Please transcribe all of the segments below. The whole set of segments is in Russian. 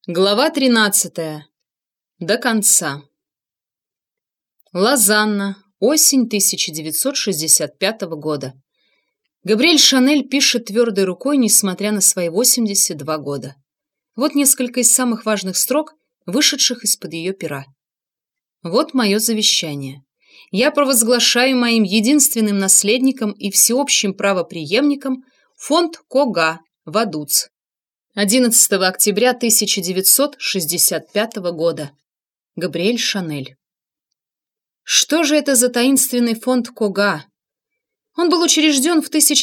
Глава 13. До конца. Лозанна. Осень 1965 года. Габриэль Шанель пишет твердой рукой, несмотря на свои 82 года. Вот несколько из самых важных строк, вышедших из-под ее пера. Вот мое завещание. Я провозглашаю моим единственным наследником и всеобщим правопреемником фонд Кога Вадуц. 11 октября 1965 года. Габриэль Шанель. Что же это за таинственный фонд Кога? Он был учрежден в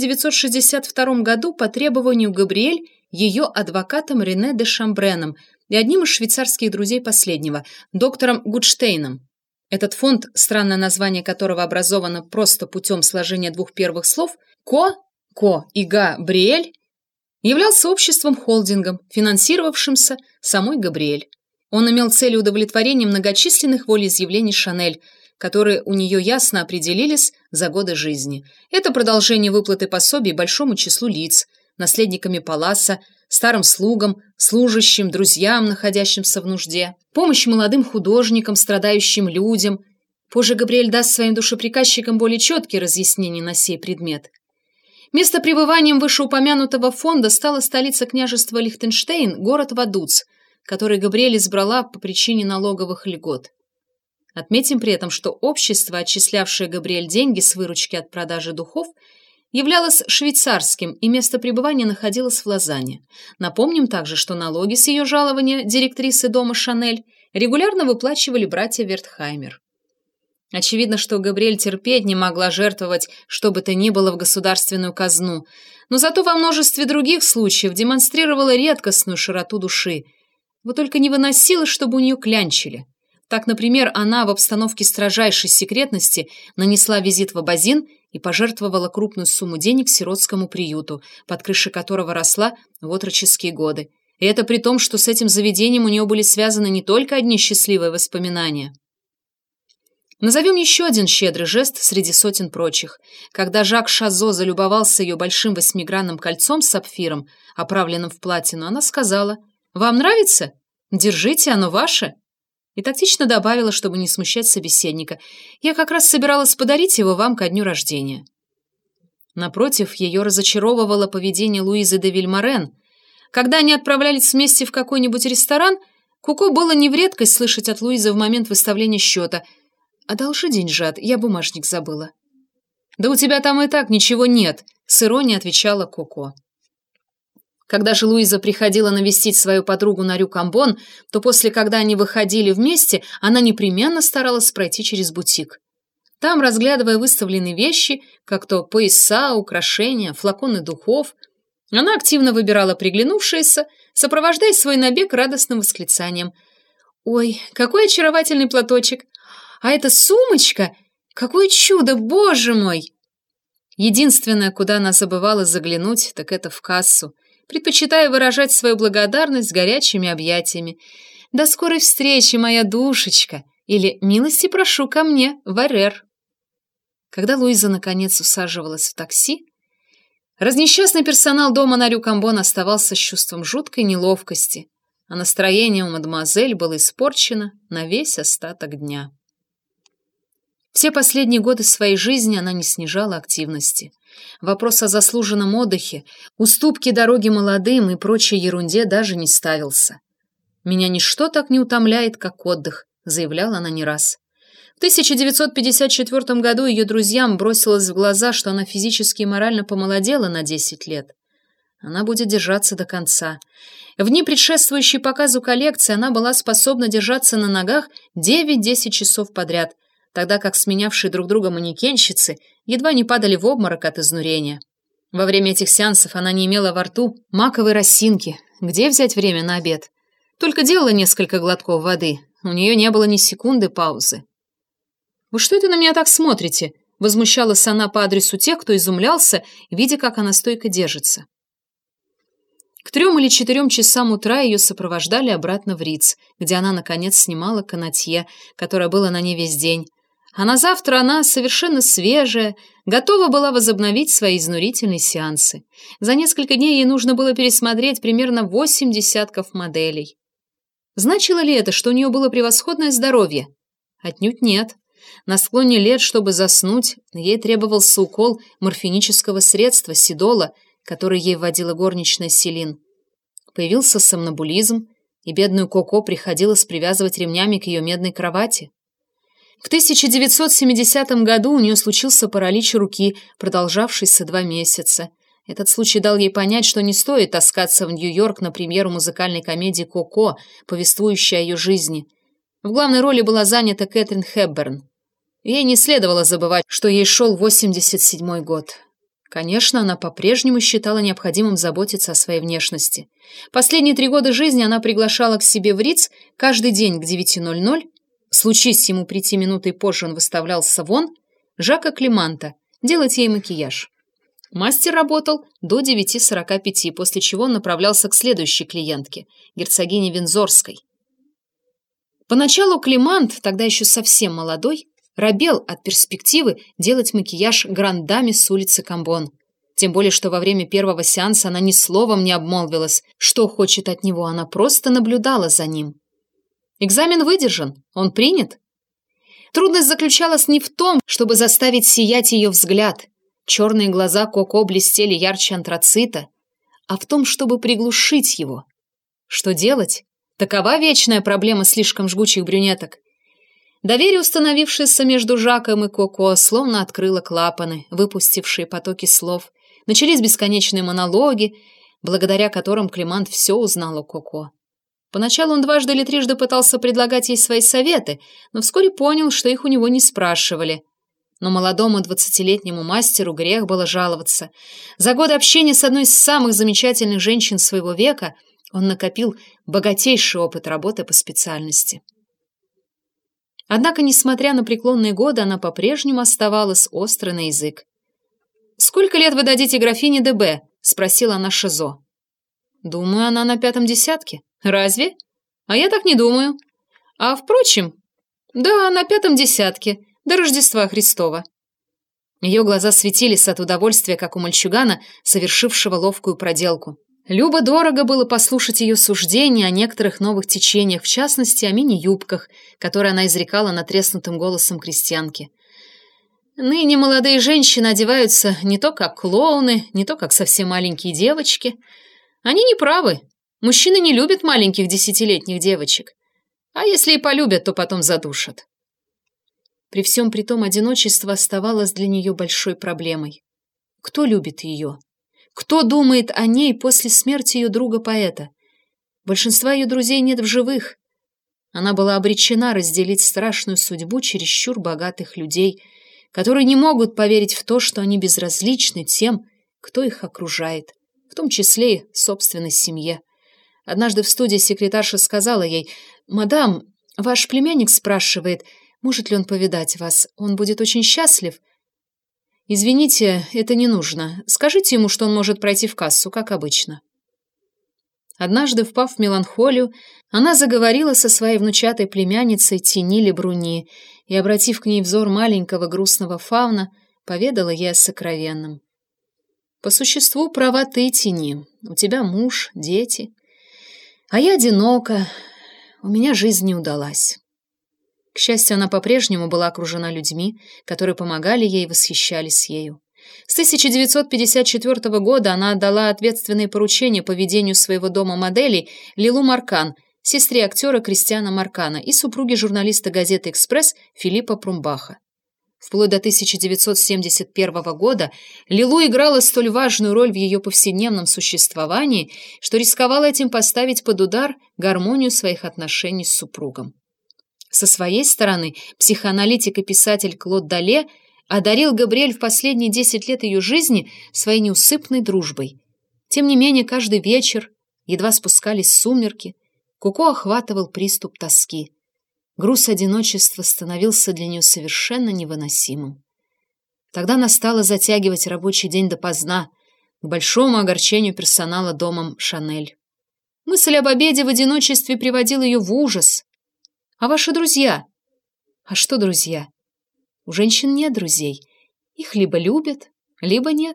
1962 году по требованию Габриэль ее адвокатом Рене де Шамбреном и одним из швейцарских друзей последнего, доктором Гутштейном. Этот фонд, странное название которого образовано просто путем сложения двух первых слов «ко» и «Габриэль», являлся обществом-холдингом, финансировавшимся самой Габриэль. Он имел целью удовлетворения многочисленных волеизъявлений Шанель, которые у нее ясно определились за годы жизни. Это продолжение выплаты пособий большому числу лиц, наследниками паласа, старым слугам, служащим, друзьям, находящимся в нужде, помощь молодым художникам, страдающим людям. Позже Габриэль даст своим душеприказчикам более четкие разъяснения на сей предмет. Местопребыванием вышеупомянутого фонда стала столица княжества Лихтенштейн, город Вадуц, который Габриэль избрала по причине налоговых льгот. Отметим при этом, что общество, отчислявшее Габриэль деньги с выручки от продажи духов, являлось швейцарским, и место пребывания находилось в Лозанне. Напомним также, что налоги с ее жалования директрисы дома Шанель регулярно выплачивали братья Вертхаймер. Очевидно, что Габриэль терпеть не могла жертвовать что бы то ни было в государственную казну, но зато во множестве других случаев демонстрировала редкостную широту души. Вот только не выносила, чтобы у нее клянчили. Так, например, она в обстановке строжайшей секретности нанесла визит в Абазин и пожертвовала крупную сумму денег сиротскому приюту, под крышей которого росла в отроческие годы. И это при том, что с этим заведением у нее были связаны не только одни счастливые воспоминания. Назовем еще один щедрый жест среди сотен прочих. Когда Жак Шазо залюбовался ее большим восьмигранным кольцом с сапфиром, оправленным в платину, она сказала: «Вам нравится? Держите, оно ваше». И тактично добавила, чтобы не смущать собеседника: «Я как раз собиралась подарить его вам ко дню рождения». Напротив, ее разочаровывало поведение Луизы де Вильморен. Когда они отправлялись вместе в какой-нибудь ресторан, Коко было не в редкость слышать от Луизы в момент выставления счета: «Одолжи деньжат, я бумажник забыла». «Да у тебя там и так ничего нет», — с иронией отвечала Коко. Когда же Луиза приходила навестить свою подругу на Рю-Камбон, то когда они выходили вместе, она непременно старалась пройти через бутик. Там, разглядывая выставленные вещи, как то пояса, украшения, флаконы духов, она активно выбирала приглянувшиеся, сопровождая свой набег радостным восклицанием: «Ой, какой очаровательный платочек! А эта сумочка! Какое чудо, боже мой!» Единственное, куда она забывала заглянуть, так это в кассу, предпочитая выражать свою благодарность горячими объятиями. «До скорой встречи, моя душечка!» или «Милости прошу ко мне, Варер». Когда Луиза наконец усаживалась в такси, разнесчастный персонал дома на Рю-Камбон оставался с чувством жуткой неловкости, а настроение у мадемуазель было испорчено на весь остаток дня. Все последние годы своей жизни она не снижала активности. Вопрос о заслуженном отдыхе, уступке дороги молодым и прочей ерунде даже не ставился. «Меня ничто так не утомляет, как отдых», — заявляла она не раз. В 1954 году ее друзьям бросилось в глаза, что она физически и морально помолодела на 10 лет. Она будет держаться до конца. В дни, предшествующие показу коллекции, она была способна держаться на ногах 9-10 часов подряд, тогда как сменявшие друг друга манекенщицы едва не падали в обморок от изнурения. Во время этих сеансов она не имела во рту маковой росинки. Где взять время на обед? Только делала несколько глотков воды. У нее не было ни секунды паузы. «Вы что это на меня так смотрите?» — возмущалась она по адресу тех, кто изумлялся, видя, как она стойко держится. К 3 или 4 часам утра ее сопровождали обратно в Риц, где она, наконец, снимала канатье, которое было на ней весь день. А на завтра она, совершенно свежая, готова была возобновить свои изнурительные сеансы. За несколько дней ей нужно было пересмотреть примерно 8 десятков моделей. Значило ли это, что у нее было превосходное здоровье? Отнюдь нет. На склоне лет, чтобы заснуть, ей требовался укол морфинического средства седола, который ей вводила горничная Селин. Появился сомнамбулизм, и бедную Коко приходилось привязывать ремнями к ее медной кровати. В 1970 году у нее случился паралич руки, продолжавшийся 2 месяца. Этот случай дал ей понять, что не стоит таскаться в Нью-Йорк на премьеру музыкальной комедии «Коко», повествующей о ее жизни. В главной роли была занята Кэтрин Хепберн. Ей не следовало забывать, что ей шел 87-й год. Конечно, она по-прежнему считала необходимым заботиться о своей внешности. Последние 3 года жизни она приглашала к себе в Риц каждый день к 9:00. Случись ему прийти минутой позже, он выставлялся вон, Жака Климанта, делать ей макияж. Мастер работал до 9:45, после чего он направлялся к следующей клиентке, герцогине Виндзорской. Поначалу Климант, тогда еще совсем молодой, робел от перспективы делать макияж гранд-даме с улицы Камбон. Тем более, что во время первого сеанса она ни словом не обмолвилась, что хочет от него, она просто наблюдала за ним. Экзамен выдержан, он принят. Трудность заключалась не в том, чтобы заставить сиять ее взгляд. Черные глаза Коко блестели ярче антрацита, а в том, чтобы приглушить его. Что делать? Такова вечная проблема слишком жгучих брюнеток. Доверие, установившееся между Жаком и Коко, словно открыло клапаны, выпустившие потоки слов. Начались бесконечные монологи, благодаря которым Климант все узнал о Коко. Поначалу он 2 или 3 пытался предлагать ей свои советы, но вскоре понял, что их у него не спрашивали. Но молодому 20-летнему мастеру грех было жаловаться. За годы общения с одной из самых замечательных женщин своего века он накопил богатейший опыт работы по специальности. Однако, несмотря на преклонные годы, она по-прежнему оставалась острой на язык. «Сколько лет вы дадите графине ДБ?» — спросила она Шизо. «Думаю, она на 5-м десятке». «Разве? А я так не думаю. А, впрочем, да, на 5-м десятке, до Рождества Христова». Ее глаза светились от удовольствия, как у мальчугана, совершившего ловкую проделку. Любо-дорого было послушать ее суждения о некоторых новых течениях, в частности, о мини-юбках, которые она изрекала натреснутым голосом крестьянки. Ныне молодые женщины одеваются не то как клоуны, не то как совсем маленькие девочки. Они не правы. Мужчины не любят маленьких 10-летних девочек. А если и полюбят, то потом задушат. При всем при том одиночество оставалось для нее большой проблемой. Кто любит ее? Кто думает о ней после смерти ее друга-поэта? Большинства ее друзей нет в живых. Она была обречена разделить страшную судьбу чересчур богатых людей, которые не могут поверить в то, что они безразличны тем, кто их окружает, в том числе и собственной семье. Однажды в студии секретарша сказала ей: «Мадам, ваш племянник спрашивает, может ли он повидать вас. Он будет очень счастлив». «Извините, это не нужно. Скажите ему, что он может пройти в кассу, как обычно». Однажды, впав в меланхолию, она заговорила со своей внучатой племянницей Тини Лебруни и, обратив к ней взор маленького грустного фауна, поведала ей о сокровенном. «По существу права ты, Тини. У тебя муж, дети. А я одинока. У меня жизнь не удалась». К счастью, она по-прежнему была окружена людьми, которые помогали ей и восхищались ею. С 1954 года она отдала ответственные поручения по ведению своего дома моделей Лилу Маркан, сестре актера Кристиана Маркана и супруге журналиста газеты «Экспресс» Филиппа Прумбаха. Вплоть до 1971 года Лилу играла столь важную роль в ее повседневном существовании, что рисковала этим поставить под удар гармонию своих отношений с супругом. Со своей стороны, психоаналитик и писатель Клод Дале одарил Габриэль в последние 10 лет ее жизни своей неусыпной дружбой. Тем не менее, каждый вечер, едва спускались сумерки, Коко охватывал приступ тоски. Груз одиночества становился для нее совершенно невыносимым. Тогда она стала затягивать рабочий день допоздна, к большому огорчению персонала домом Шанель. Мысль об обеде в одиночестве приводила ее в ужас. А ваши друзья? А что друзья? У женщин нет друзей. Их либо любят, либо нет.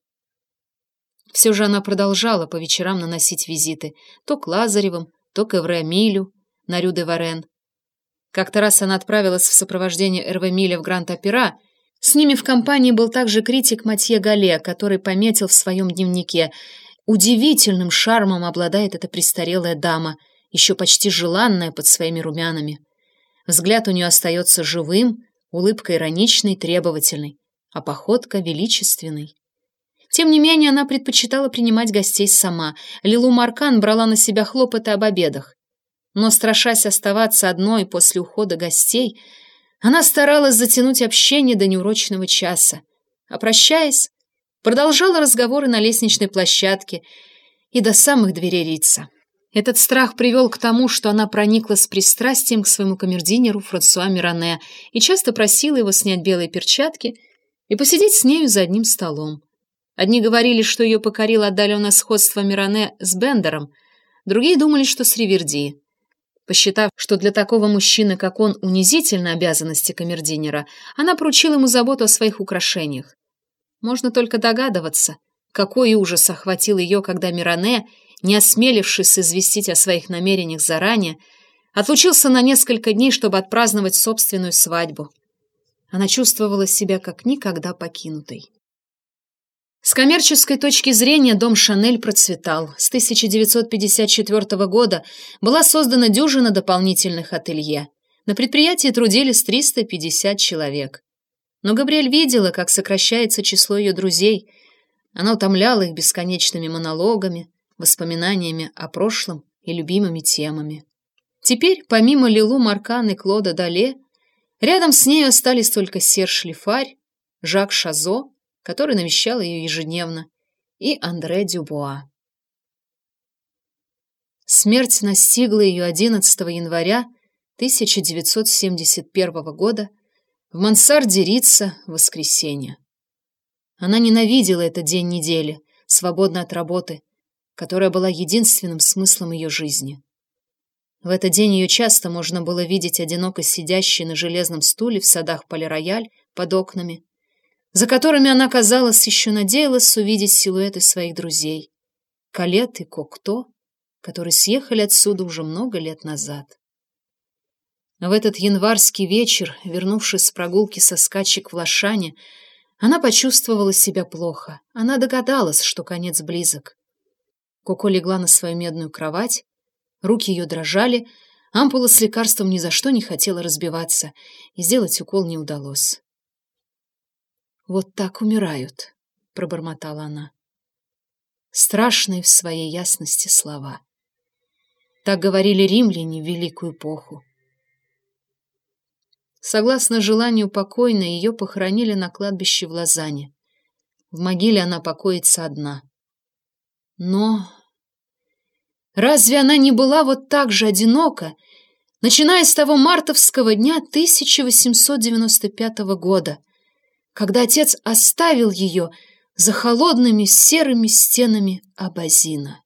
Все же она продолжала по вечерам наносить визиты то к Лазаревым, то к Эвреамилю, на Рю-де-Варен. Как-то раз она отправилась в сопровождении Эрве Миля в Гранд-Опера. С ними в компании был также критик Матье Галле, который пометил в своем дневнике: «Удивительным шармом обладает эта престарелая дама, еще почти желанная под своими румянами. Взгляд у нее остается живым, улыбка ироничной, требовательной, а походка величественной». Тем не менее, она предпочитала принимать гостей сама. Лилу Маркан брала на себя хлопоты об обедах. Но, страшась оставаться одной после ухода гостей, она старалась затянуть общение до неурочного часа, а, прощаясь, продолжала разговоры на лестничной площадке и до самых дверей Рица. Этот страх привел к тому, что она проникла с пристрастием к своему камердинеру Франсуа Миране и часто просила его снять белые перчатки и посидеть с нею за одним столом. Одни говорили, что ее покорило отдаленное сходство Миране с Бендером, другие думали, что с Риверди. Посчитав, что для такого мужчины, как он, унизительны обязанности камердинера, она поручила ему заботу о своих украшениях. Можно только догадываться, какой ужас охватил ее, когда Миране, не осмелившись известить о своих намерениях заранее, отлучился на несколько дней, чтобы отпраздновать собственную свадьбу. Она чувствовала себя как никогда покинутой. С коммерческой точки зрения дом Шанель процветал. С 1954 года была создана дюжина дополнительных ателье. На предприятии трудились 350 человек. Но Габриэль видела, как сокращается число ее друзей. Она утомляла их бесконечными монологами, воспоминаниями о прошлом и любимыми темами. Теперь, помимо Лилу Маркан и Клода Дале, рядом с нею остались только Серж Лифарь, Жак Шазо, который навещал ее ежедневно, и Андре Дюбуа. Смерть настигла ее 11 января 1971 года в мансарде Рица в воскресенье. Она ненавидела этот день недели, свободно от работы, которая была единственным смыслом ее жизни. В этот день ее часто можно было видеть одиноко сидящей на железном стуле в садах Пале-Рояль под окнами, за которыми она, казалось, еще надеялась увидеть силуэты своих друзей, Калет и Кокто, которые съехали отсюда уже много лет назад. В этот январский вечер, вернувшись с прогулки со скачек в Лошане, она почувствовала себя плохо. Она догадалась, что конец близок. Коко легла на свою медную кровать, руки ее дрожали, ампула с лекарством ни за что не хотела разбиваться, и сделать укол не удалось. «Вот так умирают», — пробормотала она. Страшные в своей ясности слова. Так говорили римляне в Великую эпоху. Согласно желанию покойной, ее похоронили на кладбище в Лозанне. В могиле она покоится одна. Но разве она не была вот так же одинока, начиная с того мартовского дня 1895 года, когда отец оставил ее за холодными серыми стенами Абазина?